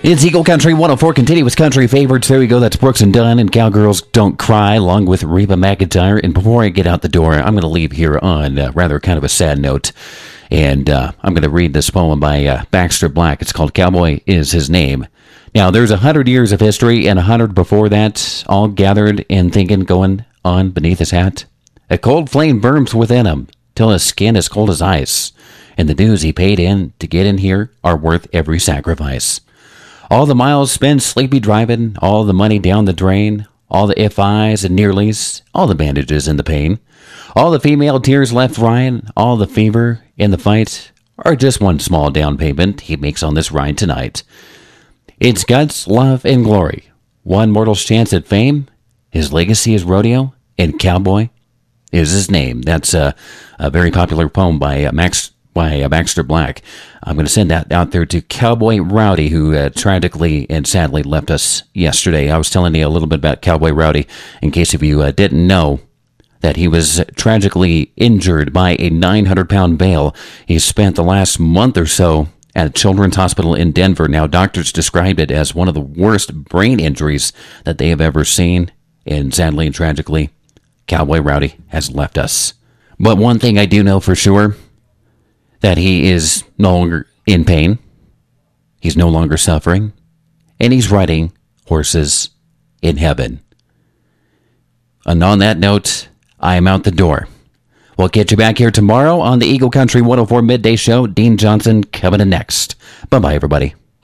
It's Eagle Country 104, continuous country favorites. There we go. That's Brooks and Dunn and Cowgirls Don't Cry, along with Reba McEntire. And before I get out the door, I'm going to leave here on rather kind of a sad note. And I'm going to read this poem by Baxter Black. It's called Cowboy Is His Name. Now, there's 100 years of history and 100 before that, all gathered and thinking going on beneath his hat. A cold flame burns within him till his skin is cold as ice. And the dues he paid in to get in here are worth every sacrifice. All the miles spent sleepy driving, all the money down the drain, all the if-I's and nearlies, all the bandages and the pain, all the female tears left Ryan, all the fever in the fight, are just one small down payment he makes on this ride tonight. It's guts, love, and glory. One mortal's chance at fame, his legacy is rodeo, and cowboy is his name. That's a very popular poem by Baxter Black. I'm going to send that out there to Cowboy Rowdy, who tragically and sadly left us yesterday. I was telling you a little bit about Cowboy Rowdy, in case if you didn't know, that he was tragically injured by a 900-pound bale. He spent the last month or so at a children's hospital in Denver. Now, doctors described it as one of the worst brain injuries that they have ever seen. And sadly and tragically, Cowboy Rowdy has left us. But one thing I do know for sure, that he is no longer in pain, he's no longer suffering, and he's riding horses in heaven. And on that note, I am out the door. We'll get you back here tomorrow on the Eagle Country 104 Midday Show. Dean Johnson coming in next. Bye-bye, everybody.